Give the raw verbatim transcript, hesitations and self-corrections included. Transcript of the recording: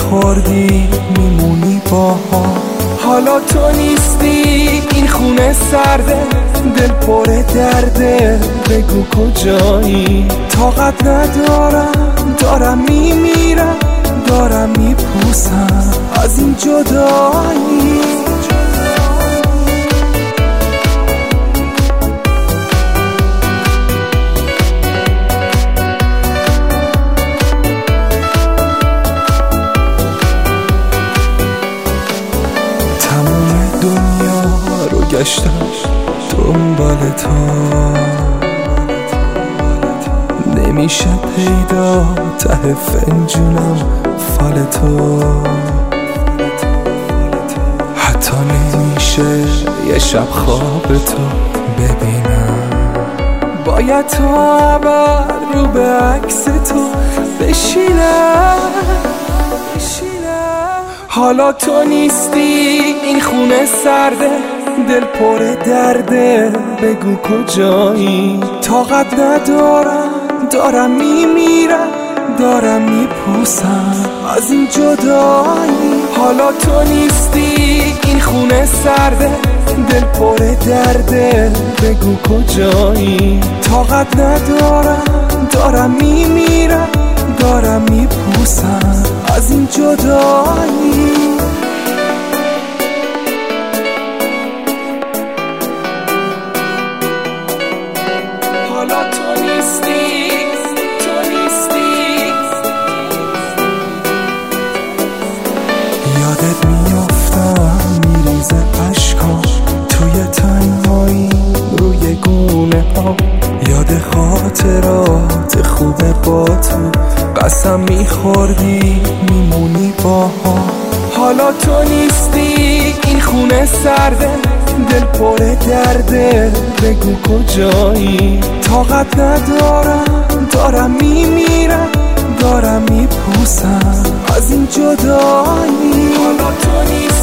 میخوردی میمونی باها. حالا تو نیستی این خونه سرده، دل پر درده، بگو کجایی. طاقت ندارم دارم میمیرم، دارم میپوسم از این جدایی. گشتم دنبال تو، نمیشه پیدا ته فنجونم فال تو. حتی نمیشه یه شب خواب تو ببینم. باید تو عبر رو به عکس تو بشینم. حالا تو نیستی این خونه سرده، دل پر درده، بگو کجایی. طاقت ندارم دارم میمیرم، دارم میپوسم از این جدایی. حالا تو نیستی این خونه سرده، دل پر درده، بگو کجایی. طاقت ندارم دارم میمیرم، دارم میپوسم از این جدایی. حالا تو نیستی، تو نیستی. یادت میافتم میریزه عشقام توی تنهایی روی گونه ها. یاد خاطرات خوبه با تو، قسم میخوردی میمونی باها. حالا تو نیستی این خونه سرده، دل پر درده، بگو کجایی. طاقت ندارم دارم میمیرم، دارم میپوسم از این جدایی. حالا تو نیستی.